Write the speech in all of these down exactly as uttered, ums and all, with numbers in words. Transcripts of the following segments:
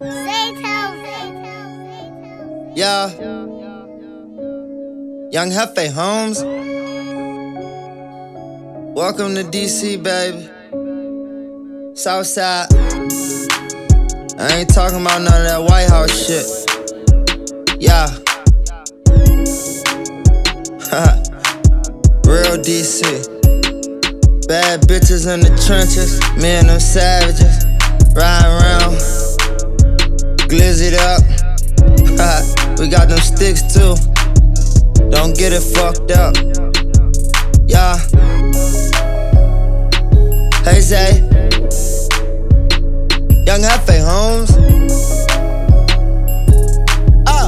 Yeah, Young Hefe Holmes. Welcome to D C, baby. Southside. I ain't talking about none of that White House shit. Yeah. Real D C. Bad bitches in the trenches. Me and them savages. Riding around. Glizzied up. We got them sticks too. Don't get it fucked up. Yeah. Hey Zay. Young Hefe Holmes. Ah.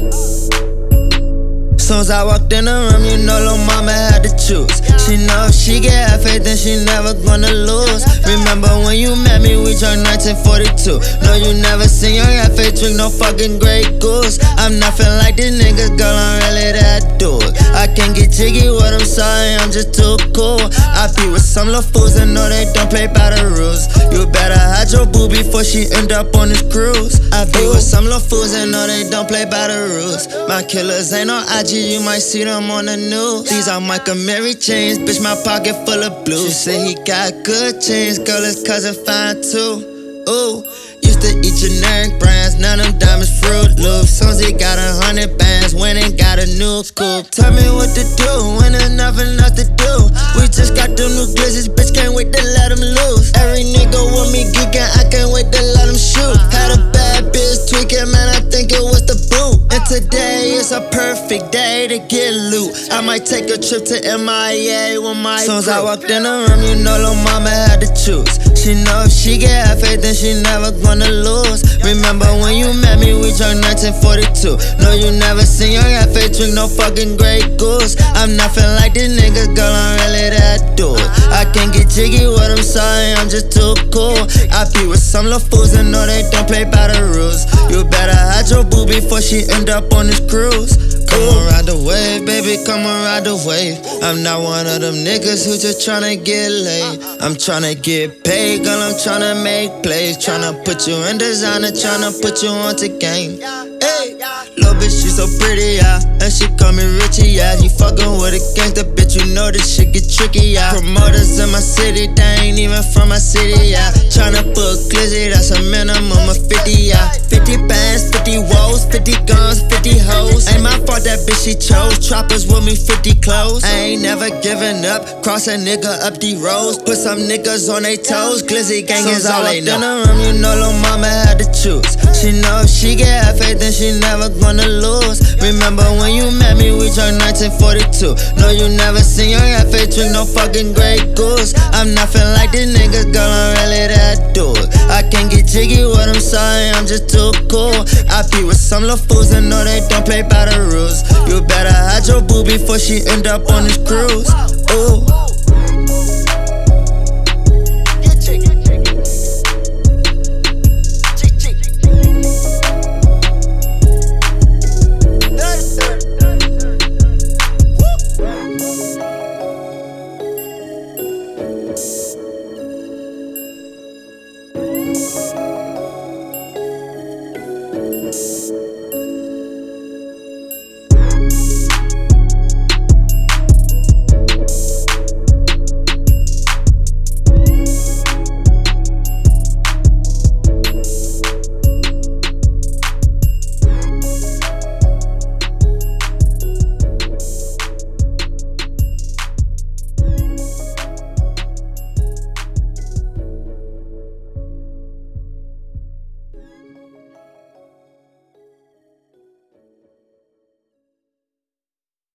Soon as I walked in the room, you know lil' mama had to choose. She know if she get Hefe, then she never gonna lose. Remember when you met me, we drank nineteen forty-two. No, you never seen Young Hefe drink no fucking Grey Goose. I'm nothing like these niggas, girl, I'm really that dude. I can't get jiggy with them, sorry, I'm just too cool. I be with some little fools and know they don't play by the rules. You better hide your boo before she end up on this cruise. I be with some little fools and know they don't play by the rules. My killers ain't on I G, you might see them on the news. These are Michael Mary chains, bitch, my pocket full of blues. She say he got good chains, girl, his cousin fine too. Ooh, used to eat generic brands, now them diamonds Fruit Loops. Soon as he got a hundred bands, went and got a new coupe. Tell me what to do when there's nothing else to do. We just got them new glizzards, bitch, can't wait to let them loose. Every nigga want me geeking, I can't wait to let them shoot. Had a bad bitch tweaking, man, I think it was the boot. And today is a perfect day to get loot. I might take a trip to M I A with my crew. Soon as I walked in the room, you know lil' mama had to choose. She know if she get Hefe, then she never gonna lose. Remember when you met me, we drank nineteen forty-two. No, you never seen Young Hefe drink no fucking Grey Goose. I'm nothing like these niggas, girl, I'm really that dude. I can't get jiggy with them, sorry, I'm just too cool. I be with some little fools and know they don't play by the rules. You better hide your boo before she end up on this cruise. Come on, ride the wave, baby, come on, ride the wave. I'm not one of them niggas who just tryna get laid. I'm tryna get paid, girl, I'm tryna make plays. Tryna put you in designer, tryna put you onto game. Hey, little bitch, she so pretty, yeah, and she call me Richie, yeah. You fucking with a gangster, bitch, you know this shit get tricky, yeah. Promoters in my city, they ain't even from my city, yeah. Tryna put glizzy, that's a minimum of fifty, yeah. fifty bands, fifty woes, fifty guns, fifty hoes. Ain't my fault that bitch she chose. Choppers with me, fifty clothes. I ain't never giving up. Cross a nigga up the roads. Put some niggas on they toes. Glizzy gang is all they know. In the room, you know lil' mama had to choose. She know if she get Hefe, then she never gonna lose. Remember when you met me, we drank nineteen forty-two. No, you never seen Young Hefe drink no fucking Grey Goose. I'm nothing like these niggas, girl, I'm really that dude. I can't get jiggy with them, sorry, I'm just too cool. I be with some little fools and know they don't play by the rules. You better hide your boo before she end up on this cruise. Ooh.